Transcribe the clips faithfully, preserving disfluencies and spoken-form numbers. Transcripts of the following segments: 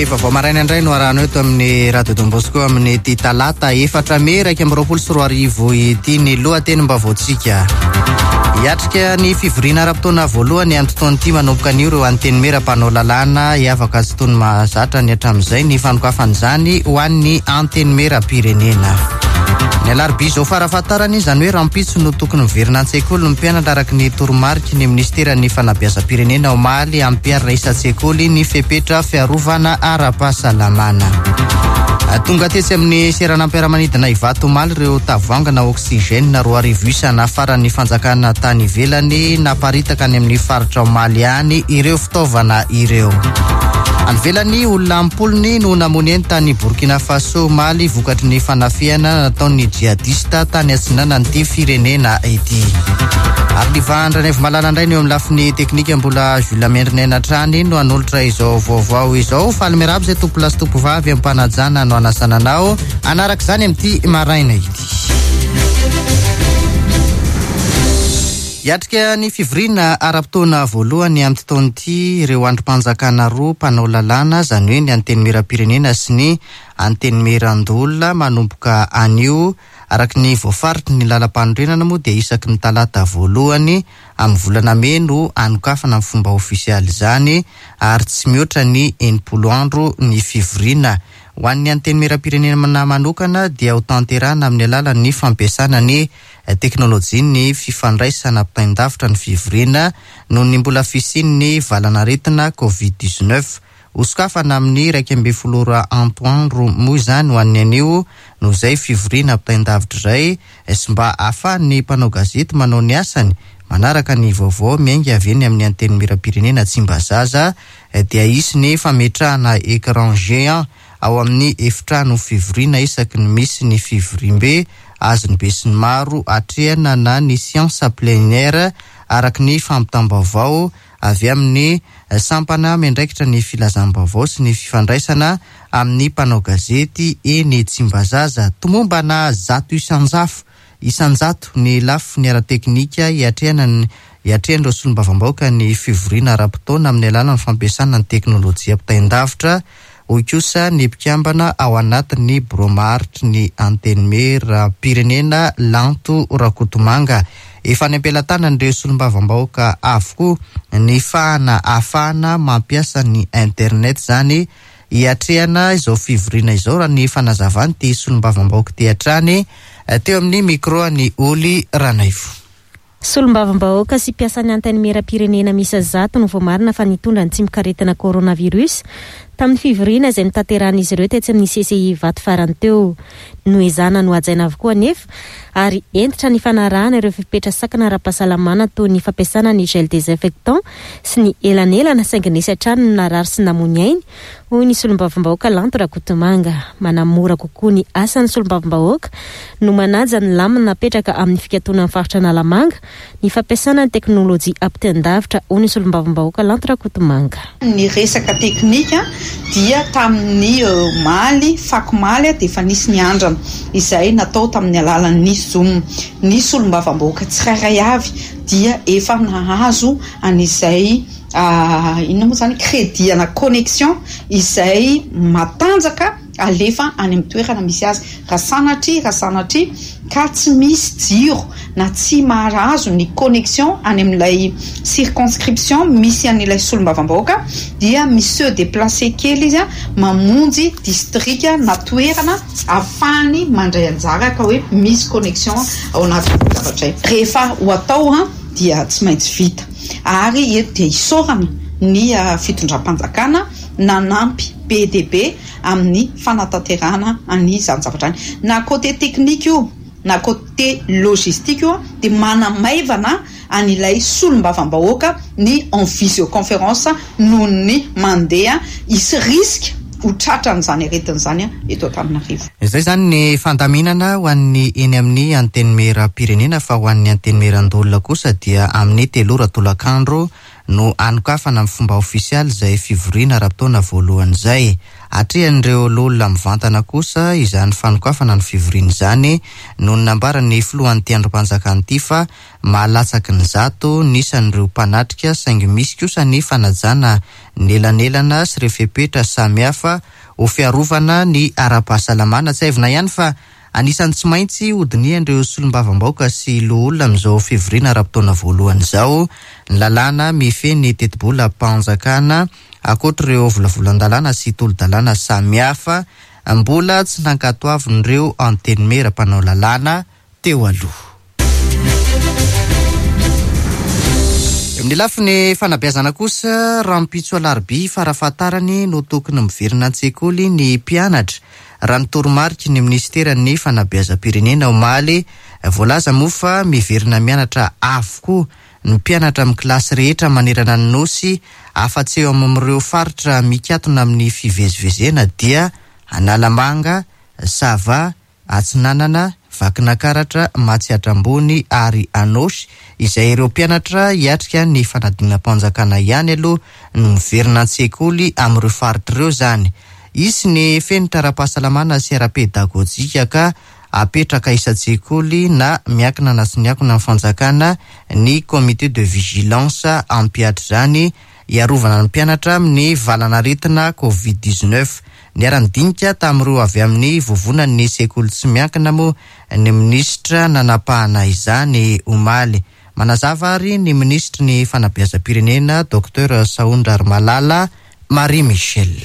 vaovao maraina indray no arahano eto amin'ny radio Don Bosco amin'ny ty talata efatra may raika amby roapolo sy roa arivo ity ny lohateny-mbaovao-tsika. Hiatrika ny fivoriana ara-potoana voalohany amin'ny fotoan'ity manomboka anio ireo anteny mera mpanao lalàna hiavaka sy tony mahazatra ny hatramin'izay ny fanokafan'izany ho an'ny anteny mera pirenena. Ny alarobia izao farafahatarany izany hoe rampitso no tokony miverina an-tsekoly ny mpianatra araka ny toromarika ny ministeran'ny fanabeazam-pirenena omaly ampiarina isa-tsekoly ny fepetra fiarovana ara-pahasalamana. Tonga tetsy amin'ny seranam-piaramanidina Ivato omaly ireo tavoangana oksigène roa arivo isa nafaran'ny fanjakana tany ivelany naparitaka any amin'ny faritra omaly any ireo fitaovana ireo. Any velany olona ampolony no namoneny tany Burkina Faso omaly vokatry ny fanafiana nataon'ny jihadista tany atsinana an'ity firenena ity. Ary livandran'evo malala indray ny eo amin'ny lafiny teknika mbola Jules Mendrinena trany no anolotra izao vaovao izao. Faly miarahaba izay tompo lasy tompo vavy ampanajana no anasananao anaraka izany amin'ity maraina ity. Hiatrika ny fivoriana ara-potoana voalohany amin'ny taon'ity ireo androm-panjakana roa mpanao lalàna izany hoe ny anteny mera-pirenena sy ny anteny meran-dolona manomboka anio araka ny voafaritry ny lalam-panorenana moa dia isaky ny talata voalohany amin'ny volana May no anokafana amin'ny fomba ofisialy izany ary tsy mihoatra ny enimpolo andro ny fivoriana. Ho an'ny anteny mera-pirenena manokana dia ho tanterana amin'ny alalan'ny fampiasana ny teknolojia ny fifandraisana ampitain-davitra ny fivoriana noho ny mbola fisian'ny valanaretina covid dix-neuf. Osokafana amin'ny raika amby folo antoandro moa izany ho an'ny anio noho izay fivoriana ampitain-davitra izay sy mba ahafahan'ny mpanao gazety manao ny asany manaraka ny vaovao miainga avy eny amin'ny anteny mera-pirenena Tsimbazaza dia isy ny fametrahana écran géant ao amin'ny efitrano fivoriana isaky ny misy ny fivorim-be azony be sy ny maro atrehana na ny siansa plénière araka ny fampitam-baovao avy amin'ny sampana miandraikitra ny filazam-baovao sy ny fifandraisana amin'ny mpanao gazety eny Tsimbazaza. Tomombana zato isan-jafo isan-jato ny lafo ny ara-teknika hiatrehana ny hiatrehan'ireo solombavam-bahoaka ny fivoriana ara-potoana amin'ny alalan'ny fampiasana ny teknolojia ampitain-davitra. Hoy kosa ny mpikambana ao anatin'ny bromaritry ny anteny mera-pirenena Lanto Rakotomanga. Efa ny ampelantanan'ireo solombavam-bahoaka avokoa ny fahana ahafahana mampiasa ny internet izany hiatrehana izao fivoriana izao raha ny fanazavany ty solombavam-bahoaka ty hatrany teo amin'ny micro ny Oli Ranaivo. Solombavam-bahoaka sy mpiasan'ny anteny mera-pirenena misa zato no voamarina fa nitondra ny tsy mikaretina coronavirus tamin'ny fivoriana izay nitanteran'izy ireo tetsy amin'ny C C I Vato farany teo. Noezana no ajaina avokoa anefa ary entitra ny fanarahana ireo fipetra sakana ara-pahasalamana toy ny fampiasana ny gel désinfectant sy ny elanelana saingy nisy hatrany no narary sy namony ainy. Hoy ny solombavam-bahoaka Lanto Rakotomanga. Manamora kokoa ny asan'ny solombavam-bahoaka no manaja ny lamina napetraka amin'ny fikatoana ny faritra Analamanga ny fampiasana ny teknolojia ampitain-davitra. Hoy ny solombavam-bahoaka Lanto Rakotomanga. Ny resaka teknika dia tamin'ny Omaly Fakomaly dia efa nisy ny andrana izay natao tamin'ny alalan'ny Zoom. Ny solombavam-bahoaka tsirairay avy dia efa nahazo an'izay uh, inona moa zany crédit na connexion izay matanjaka alefa any amin'ny toerana misy azy raha sanatry raha sanatry ka tsy misy jiro na tsy mahazo ny connexion any amin'ilay circonscription misy an'ilay solombavam-bahoaka dia misy déplacé kely izy mamonjy district na toerana afahany mandray anjara ka hoe misy connexion ao anaty zavatra rehefa ho atao ha dia tsy maintsy vita ary eto dia isorana ny uh, fitondram-panjakana nanampy B D B amin'ny fanatanterahana an'izany zavatra any na côté technique io na côté logistique io dia manamaivana an'ilay solombavam-bahoaka ny en visioconférence noho ny mandeha isy risque ho tratran'izany aretin'izany eto Antananarivo. Izay zany ny fandaminana ho an'ny eny amin'ny anteny mera-pirenena fa ho an'ny anteny meran-dolona kosa dia amin'ny telora tolakandro no anokafana amin'ny fomba ofisialy izay fivoriana ara-potoana voalohany izay. atrehan'ireo lolona mivantana kosa izany fanokafana ny fivoriana izany no nambarany filohan'ity androm-panjakana ity fa mahalatsaky ny zato nisan'ireo mpanatrika saingy misy kosa ny fanajana nelanelana sy refepetra samihafa ho fiarovana ny ara-pahasalamana. Tsy haivina ihany fa anisan'ny tsy maintsy hodinian'ireo solombavam-baoaka sy loholona amin'izao fivoriana ara-potoana voalohany izao ny lalàna mifeny tetibola mpanjakana akoatr'ireo volavolan-dalàna sy tolo-dalàna samihafa mbola tsy nankatoavin'ireo antenimera mpanao lalàna teo aloha. Ny lafiny fanabeazana kosa rampitso alarby farafahatarany no tokony miverina an-tsekoly ny mpianatra raha ny toromarika ny ministeran'ny fanabeazam-pirenena omaly. Voalaza moa fa miverina mianatra avokoa ny mpianatra amin'ny kilasy rehetra manerana ny nosy afa-tsy eo amin'ireo faritra mikatona amin'ny fivezivezena dia Analamanga, Sava, Atsinanana, Vakinakaratra, Matsiatrambony ary Anosy izay ireo mpianatra hiatrika ny fanadinam-panjakana ihany aloha no miverina an-tsekoly amin'ireo faritra ireo zany. Isy ny fenitra ara-pahasalamana sy ara-pedagojika ka apetraka isa-tsekoly na miakina na sy miakina amin'ny fanjakana ny comité de vigilance ampiatra zany iarovana ny mpianatra amin'ny valanaretina covid dix-neuf. Ny aran-dinika tamin'ireo avy amin'ny vovonan'ny sekoly tsy miankina moa ny ministra nanapahana izany omaly. Manazava ary ny ministra ny fanabeazam-pirenena Dr Saondra Malala Marie Michel.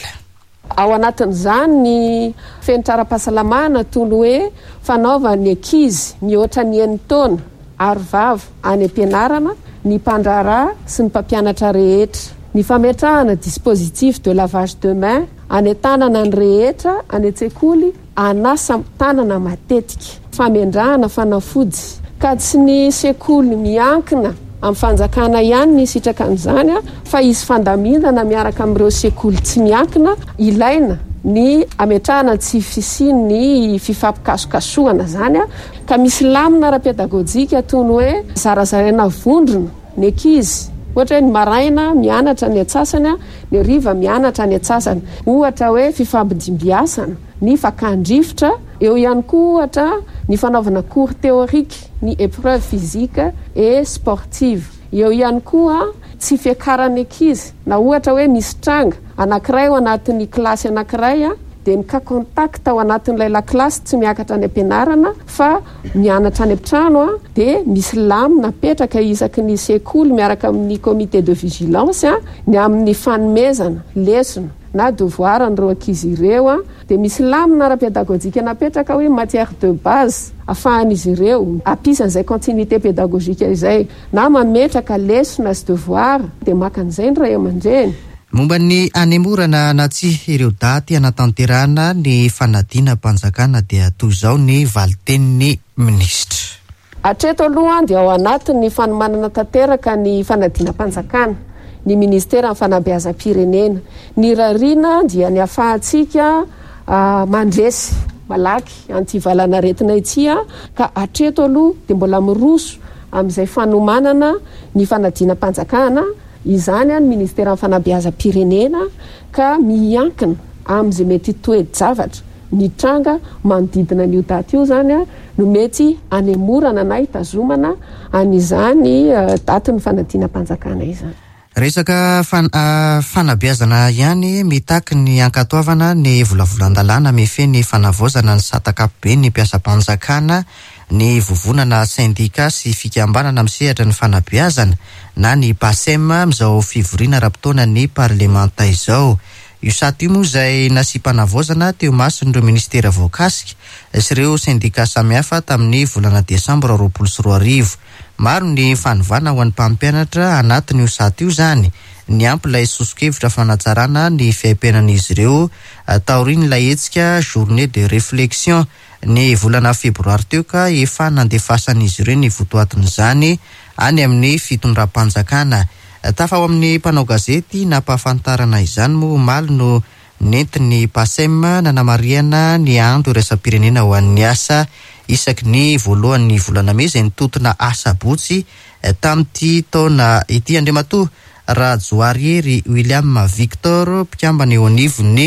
Ao anatin'izany ny fenitra ara-pahasalamana toy ny hoe fanaovan'ny ankizy mihoatra ny enina taona ary vavy any am-pianarana, ny mpandraharaha sy ny mpampianatra rehetra. Ny fametrahana dispositif de lavage de main anetanana ny rehetra any an-tsekoly anasa tanana matetika. Famendrahana fanafody ka tsy ny sekoly miankina amin'ny fanjakana ihany ny sitraka an'izany fa izy fandamindana miaraka amin'ireo sekoly tsy miankina ilaina ny ametrahana tsy fisiny ny fifampikasokasohana zany ka misy lamina ara-pedagojika toy ny hoe zarazaraina vondrona ny ankizy. Ohatra hoe ny maraina mianatra ny atsasany, ny riva mianatra ny atsasany. Ohatra hoe fifampidimbiasana, ny fakandrifotra, eo ihany koa ohatra ny fanaovana cours théorique, ny épreuve physique et sportive. Eo ihany koa tsy fiakarany ankizy, na ohatra hoe misy tranga anankiray ao anatin'ny kilasy anankiray dia ny ka contact ao anatin'ilay lakilasy tsy miakatra any am-pianarana fa mianatra any am-trano dia misy lamina napetraka isaky ny sekoly miaraka amin'ny comité de vigilance ny amin'ny fanomezana lesona na devoir an'ireo ankizy ireo dia misy lamina ara-pedagojika napetraka hoe matière de base ahafahan'izy ireo ampisan'izay continuité pédagogique izay na mametraka lesona sy devoir dia maka an'izay ny ray aman-dreny. Momba ny anemorana na tsy ireo daty anatanterahana ny fanadinam-panjakana dia toy izao ny valitenin'ny ministra. Hatreto aloha dia ao anatin'ny fanomanana tanteraka ny fanadinam-panjakana ny ministera amin'ny fanabeazam-pirenena. Ny rarina dia ny ahafahantsika uh, mandresy malaky antivalana retina ity ka hatreto aloha dia mbola miroso amin'izay fanomanana ny fanadinam-panjakana izany ny ministera amin'ny fanabeazam-pirenena ka miankina amin'izay mety toe-javatra ny tranga manodidina an'io daty io zany no mety anemorana na hitazomana an'izany uh, daty ny fanadinam-panjakana izany. Resaka fan, uh, fanabeazana ihany mitaky ny ankatoavana ny volavolan-dalàna mifeny fanavaozana ny satakapobe ny mpiasa-panjakana ny vovonana syndika sy fikambanana misehatra ny fanabeazana na ny PASEM amin'izao fivoriana ra-potoana ny parlementa izao. Io saty io moa izay nasipana-vaozana teo mason'ireo ministera voakasika sy ireo syndika samihafa tamin'ny volana desambra roapolo sy roa arivo. Maro ny fanovana ho an'ny mpampianatra anatin'io saty io zany. Ny ampy ilay sosokevitra fanatsarana ny fiaimpianan'izy ireo taoriany ilay hetsika journée de réflexion ny volana febroary teo ka efa nandefasan'izy ireo ny votoatin'izany any amin'ny fitondram-panjakana. Tafa ao amin'ny mpanao gazety nampahafantarana izany moa omaly no nentin'ny PASEM nanamariana ny andro iraisam-pirenena ho an'ny asa isaky ny voalohan'ny volana May izay nitotona asabotsy tamin'ity taona ity. Andriamatoa Rajoarieri William Victor mpikambana eo anivon'ny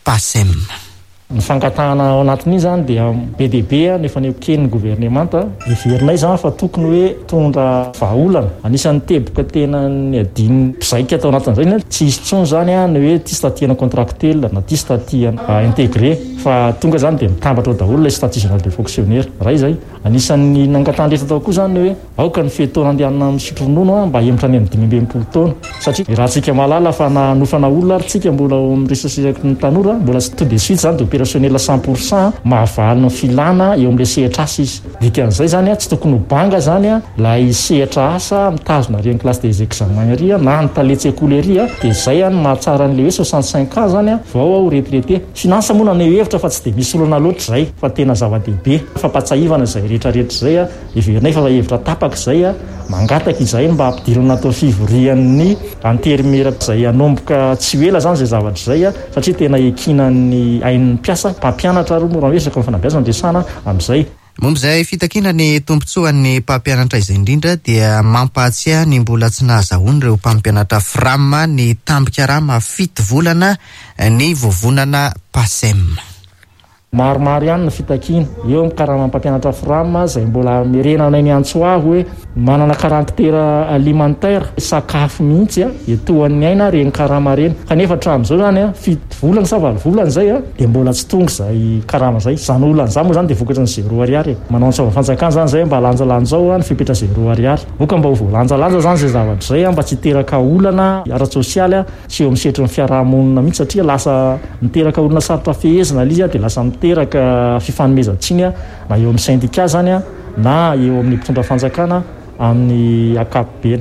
PASEM. Ny fangatahana ao anatin'iny zany dia be dia be nefa ny eken'ny gouvernemanta iverinay zany fa tokony hoe tondra vahaolana anisan'ny teboka tena ny adiny mpizaika atao anatin'izay tsy izy tsony zany a ny hoe ty statena contractuel na ty statena intégré fa tonga zany dia mitambatra ao daholo ilay statut général des fonctionnaires raha izay anisan'ny nangatahana tao koa zany hoe aoka ny fehitaona andehanana misotro ronono a mba hemitra any amin'ny dimy amby enimpolo taona satria raha tsika malala fa nanofana olona ary tsika mbola miresasesaky ny tanora mbola tout de suite zany de opérationnel cent pour cent mahavalina filana eo amin'ilay sehatra asa izy dikan'izay zany a tsy tokony ho banga zany a lay sehatra asa mitazona reny classe des examens ary a na ny taletsekoly ary a dia izay a ny mahatsara an'ilay hoe soixante-cinq ans zany a vao ao retraité finansa moa na ny hevitra fa tsy dia misy olana loatra zay fa tena zava-dehibe fampatsahivana izay rehetrarehetra izay a iverinay fa hevitra tapaka izay a mangataka izay mba ampidirana atao fivorian'ny anterimera izay anomboka tsy ela zany izay zavatra izay a satria tena ekinan'ny ain'ny mpiasa mpampianatra ary mora resaka ny fanabeazana ndresana amin'izay. Momba izay fitakina ny tombontsoan'ny mpampianatra izay indrindra dia mampahatsiahy ny mbola tsy nahazahoany ireo mpampianatra frama ny tambin-karama fito volana ny vovonana PASEM. Maromaro ihany ny fitakiana eo amin'ny karama mpampianatra frama izay mbola mirenana ny antso ahy hoe manana caractère alimentaire sakafo mihitsy a etoan'ny aina reny karama reny kanefa hatramin'izao zany a fito volana sa valo volana izay a dia mbola tsy tonga izay karama izay izany olana izany moa zany dia vokatra ny zéro ariary manao ny savafanjakana zany izay mba lanjalanjao a ny fipetra zéro ariary oka mba ho voalanjalanja zany izay zavatra izay a mba tsy hiteraka olana ara-tsosialy a tsy eo amin'ny setry ny fiarahamonina mihitsy satria lasa miteraka olona sarotra fehezina izy a dia lasa teraka fifanomezantsiny a na eo amin'ny syndicat zany a na eo amin'ny mpitondra fanjakana amin'ny ankapobeny.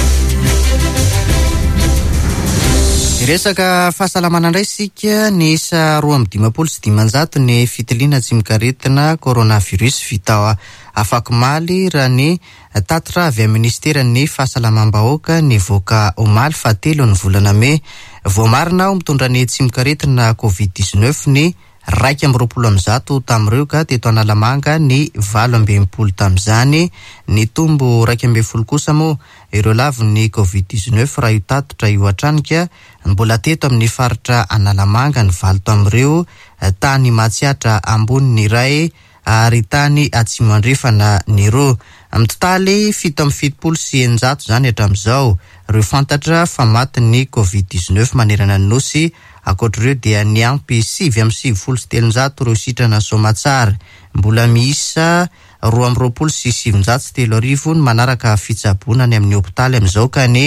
Resaka fahasalamana indray sika ny isa roa amby dimapolo sy dimanjato ny fitiliana tsy mikaretina coronavirus vita afaky-maly raha ny tatitra avy amin'ny ministeran'ny fahasalamam-bahoaka ny voaka omaly fahatelo ny volana May voamarina ao mitondra ny tsy mikaretina covid dix-neuf ny raika amby roapolo amby zato tamin'ireo ka teto Analamanga ny valo amby enimpolo tamin'izany ny tombo raika amby folo kosa moa ireo laviny covid dix-neuf raha io tatitra io atranika mbola teto amin'ny faritra Analamanga ny valo tamin'ireo tany Matsiatra ambony ny iray ary tany Atsimo andrefana ny roa amin'ny totaly fito amby fitopolo sy eninjato zany hatramin'izao ireo fantatra fa maty ny covid dix-neuf manerana ny nosy akoatr'ireo dia ny ampy sivy amby sivy folo sy telonjato ireo sitrana Soamatsara mbola miisa roa amby roapolo sy sivinjato sy telo arivo ny manaraka fitsaboana ny amin'ny hopitaly amin'izao ka ny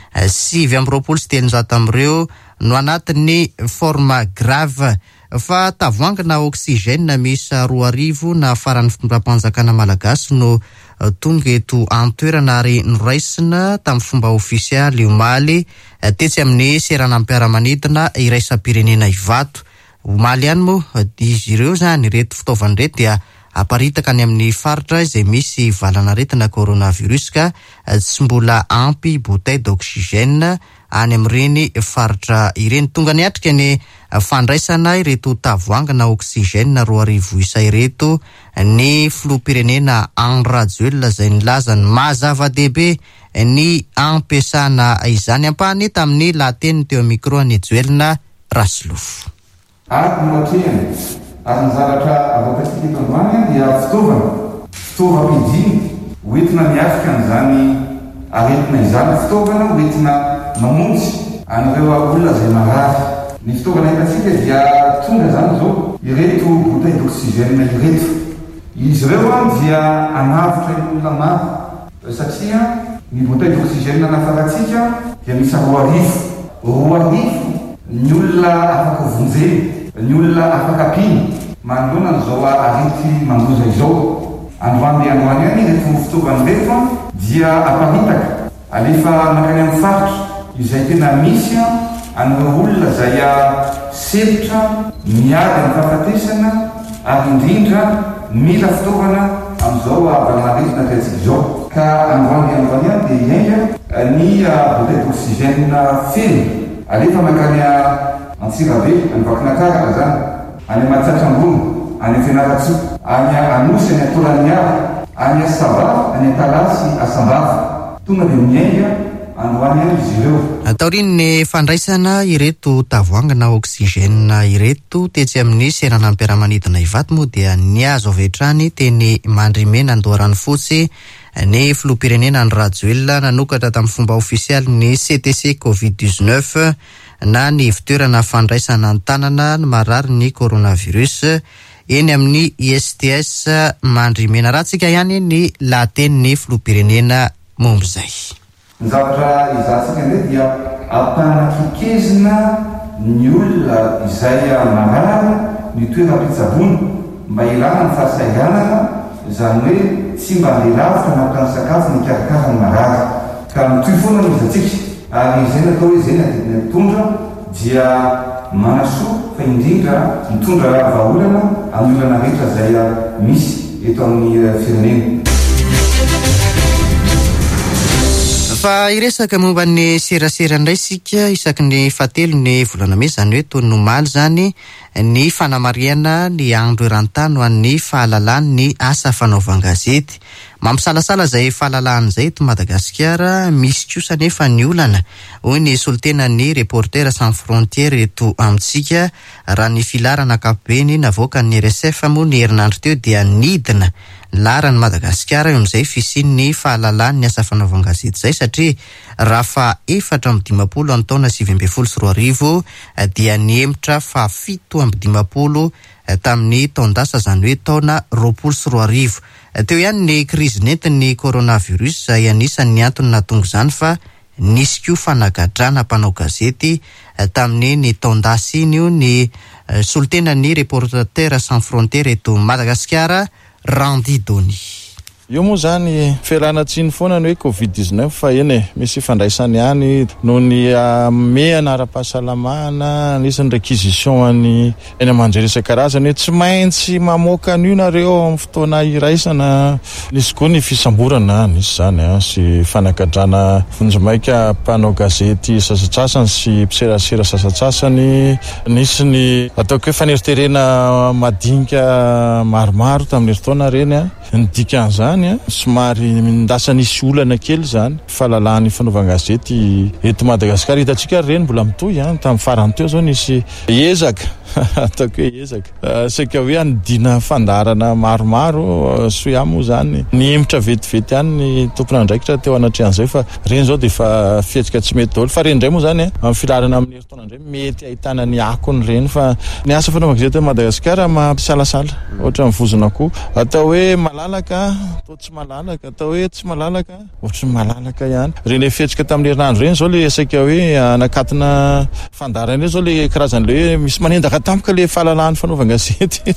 sivy amby roapolo sy telonjato amin'ireo no anatin'ny forma grave fa tavoangina oxygène miisa roa arivo na faran'ny fitondram-panjakana malagasy no tonga eto antoerana ary noraisina tamin'ny fomba ofisialy omaly tetsy amin'ny seranam-piaramanidina iraisam-pirenena Ivato. Omaly ihany moa izy ireo zany reto fitaovana reto dia aparitaka any amin'ny faritra izay misy valanaretina coronavirus ka tsy mbola ampy bouteille d'oxygène any amin'ireny faritra ireny. Tonga ny atrika ny fandraisana ireto tavoangina oxygène roa arivo isa ireto ny filoham-pirenena Henri Rajioelina izay nilaza ny mahazava-dehibe ny ampiasana izany ampahany tamin'ny lahateny teo micro ny Joelina Raslofo. Ary noatrehany ary ny zavatra avoakatsika eto androany dia fitaovana fitaovam-pidiny hoentina miafika an'izany aretina izany fitaovana hoentina mamonjy an'ireo olona izay marary. Ny fitaovana hitantsika dia tonga zany zao ireto bouteille d'oxygène ireto izy ireo a dia anavitra ny olona maro satria ny bouteille d'oxygène nafarantsika dia misy roa arivo roa arivo ny olona afaka vonjeny ny olona afaka apiny manoloana n'izao arety mandoza izao androany androany any reto fitaovana reto dia aparitaka alefa makany amin'ny faritra izay tena misy an'ireo olona izay selitra miady amin'ny fahafatesana ary indrindra mila fitaovana amin'izao valanaretina tiatsika izao ka androany androany any dia iainga ny bouteille d'oxygène feno alefa makany Antsirabe any Vakinankarana zany any Matsatram-bony any Fianarantsoa any Anosy any Atoraniara any Asambava any Talasy Asambava tonga dia miainga androany any izy ireo. Taoriny ny fandraisana ireto tavoangana oxygène ireto tetsy amin'ny serana ampiaramanidina Ivato moa dia niazo avy hatrany teny Mandrimena Andoharany Fotsy ny filoham-pirenena ny Rajoelina nanokatra tamin'ny fomba ofisialy ny C T C covid dix-neuf na ny fitoerana fandraisana an-tanana ny marary ny coronavirus eny amin'ny I S T S Mandrimena. Raha tsika ihany ny lahatenin'ny filoham-pirenena momba izay. Ny zavatra izahantsika indray dia ampanakikezina ny olona izay marary ny toeram-pitsaboana mba ilana ny fahasahiranana, izany hoe tsy mba lelavitra mampitany sakafo ny karakara ny marary ka mitoy foana no izatsika. Ary izay natao hoe izay natedina mitondra dia manasoa fa indrindra mitondra vahaolana amin'ny olana rehetra izay misy eto amin'ny firenena. Fa iresaka momba ny serasera indray sika isaky ny fahatelo ny volana May, izany hoe tony nomaly zany ny fanamariana ny andro eran-tany ho an'ny fahalalany ny asa fanaovan-gazety. Mampisalasala izay fahalalany izay eto Madagasikara, misy kosa nefa ny olana hoy ny solitenan'ny Reporters sans frontières eto amintsika. Raha ny filarana ankapobeny navoaka ny R S F moa ny herinandro teo dia nidina laran'ny Madagasikara eo amin'izay fisian'ny fahalalany ny asa fanaovan-gazety izay, satria raha fa efatra amby dimapolo amin'ny taona sivy ambin'ny folo sy roa arivo dia niemitra fa fito amby dimapolo tamin'ny taondasa, izany hoe taona roapolo sy roa arivo. Teo ihany ny krizy nentin'ny coronavirus izay anisan'ny antony nahatonga izany, fa nisy koa fanagadrana mpanao gazety tamin'ny ny taondasa iny io. Ny solitenan'ny Reporters sans frontières eto Madagasikara, Randy Doni. Io moa zany fialanatsiny foana ny hoe covid dix-neuf fa eny misy fandraisany ihany noho ny ame anara-pahasalamana, nisy ny réquisition any eny aman-jery isan-karazany hoe tsy maintsy mamoaka an'io nareo amin'ny fotoana iraisana. Nisy koa ny fisamborana, nisy zany a sy fanagadrana vonjimaika mpanao gazety sasatsasany sy mpiserasera sasatsasany. Nisy ny ataoko hoe faneriterena madinika maromaro tamin'ny fotoana reny a. Ny dikan'izany somary mindasa nisy olana kely zany fahalalany fanaovan-gazety eto Madagasikara. Hitantsika reny mbola mitohy a, tamin'ny farany teo zao nisy ezaka ataoko hoe ezaka seka hoe anidina fandarana maromaro soa moa zany niemitra vetivety ihany ny tompona andraikitra teo anatrehan'izay, fa reny zao dia fa fihetsika tsy mety daholo. Fa reny indray moa zany amin'ny filarana amin'ny herintaona indray mety ahitana ny akony reny, fa ny asa fanaovan-gazety Madagasikara mampisalasala ohatra mivozona koa atao hoe malalaka atao tsy malalaka, atao hoe tsy malalaka ohatra malalaka ihany. Reny fihetsika tamin'ny herinandro reny zao le saika hoe anakatina fandarana reny zao le karazan'le hoe misy manendaka tampoka le fahalalany fanaovan-gazety.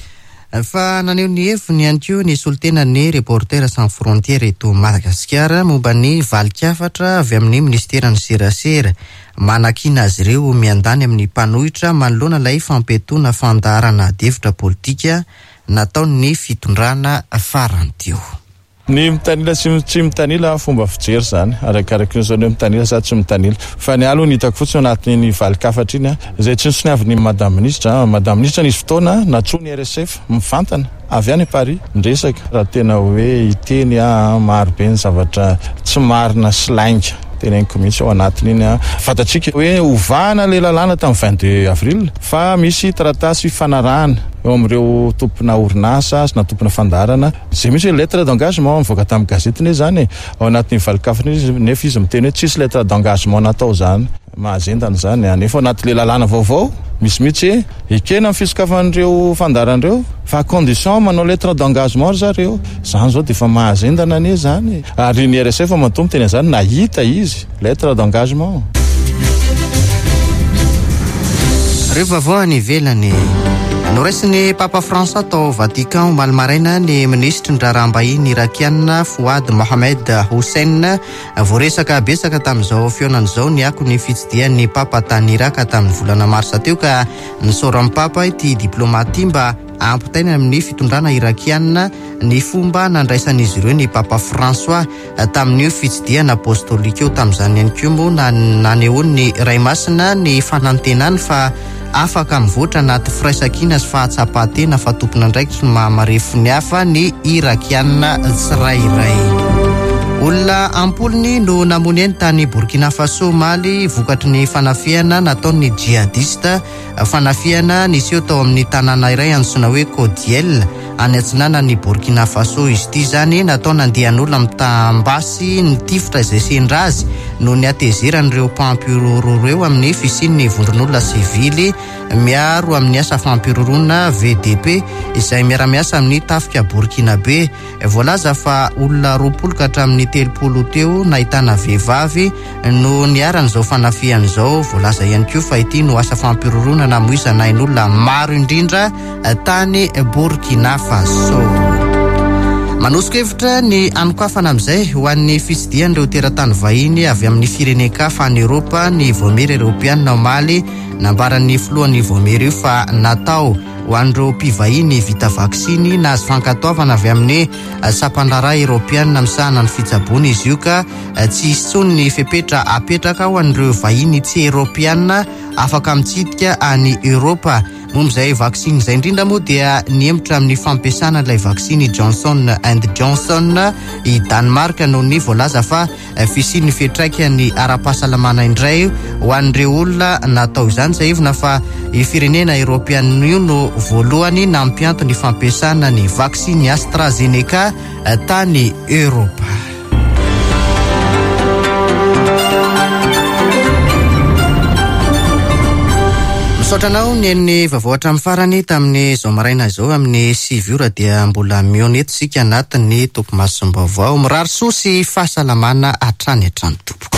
Fa naneho ny heviny ihany koa ny solitenan'ny Reporters sans frontières eto Madagasikara momba ny valikafatra avy amin'ny ministeran'ny serasera manakina azy ireo miandany amin'ny mpanohitra manoloana ilay fampetona fandarana devitra politika nataon'ny fitondrana farany teo. Ny mitanila sy tsy mitanila fomba fijery zany arakaraka zao ny mitanila sa tsy mitanila, fa ny alo ny hitako fotsiny anatin'ny valikafatra iny izay tsy nisoniavy ny madame ministre. Madame ministre nisy fotoana natsony R S F mifantana avy any Paris ndresaka raha tena hoe iteny a marobe ny zavatra tsy marina sy lainga teneniko mihitsy ao anatiny iny a. Fatatsika hoe ovana le lalàna tamin'ny vingt-deux avril fa misy taratasy fifanarahana eo amin'ireo tompona orinasa sy na tompona fandarana zay misy lettre d'engagement mivoaka tamin'ny gazety ne zany ao anatin'ny valikafatra izy nefa izy miteny hoe tsisy lettre d'engagement natao zany mahazendana zany nefa anaty le lalàna vaovao misy mihitsy ekena amin'ny fisokafan'ireo fandaran'ireo fa condition manao lettre d'engagement zareo zany zao dia efa mahazendana ane zany. Ary ny R S F matombo teny zany nahita izy lettre d'engagement. Rehefa vao any ivelany noraisiny Papa François tao Vatican omaly maraina ny ministry ny raharaham-bahiny irakiana Fouad Mohamed Hussein voaresaka besaka tamin'izao fionan'izao ny ako ny fitsidian'ny Papa tany Iraka tamin'ny volana marsa teo, ka nisoran'ny Papa ity diplomaty mba ampitaina amin'ny fitondrana irakiana ny fomba nandraisan'izy ireo ny Papa François tamin'io fitsidiana apostolika eo tamin'izany ihany koa moa nanehoany ny Ray Masina ny fanantenany fa afaka mivoatra anaty firaisankina sy fahatsapatena fa tompona ndraiky sy mahamarefo ny hafa ny irakiana tsirairay. olona ampolony no namony eny tany Burkina Faso Mali vokatry ny fanafiana nataon'ny jihadista, fanafiana niseho tao amin'ny tanàna iray antsoina hoe Kodiel any atsinana ny Burkina Faso. Izy ity zany natao nandehan'olona mitambasy ny tifitra izay sendra azy no ny atezeran'ireo mpampiroro ireo amin'ny fisian'ny vondron'olona sivily miaro amin'ny asa fampirorona V D P izay miara-miasa amin'ny tafika Burkinabe. Voalaza fa olona roapolo ka hatramin'ny telopolo teo nahitana vehivavy no niaran'izao fanafiana izao. Voalaza ihany koa fa ity no asa fampirorona namoizana ain'olona maro indrindra tany Burkina Faso. Manosika hevitra ny anokafana amin'izay ho an'ny fitsidian'ireo teratany vahiny avy amin'ny firenenkafa any Europa ny voamery Europeanina Mali, nambaran'ny filohan'ny voamery io fa natao ho an'ireo mpivahiny vita vaksiny na azo fankatoavana avy amin'ny sampandara Europeanina misahana ny fitsaboana izy io ka tsy hisy ny fepetra apetraka ho an'ireo vahiny tsy Europeanina afaka mitsidika any Europa. Momba izay vaksiny izay indrindra moa dia nihemotra amin'ny fampiasana ilay vaksiny Johnson and Johnson i Danemark noho ny voalaza fa fisian'ny fiantraikany ara-pahasalamana indray ho an'ireo olona natao izany. Izay hevina fa i firenena Europeanina io no voalohany nampianto ny fampiasana ny vaksiny AstraZeneca tany Europa. Sotranao ny en'ny vavoatra amin'ny farany tamin'ny zao maraina izao amin'ny sivy ora dia mbola mioneto sika anatin'ny tompomasisim-baovao mirary soa sy fahasalamana hatrany hatrany tompoko.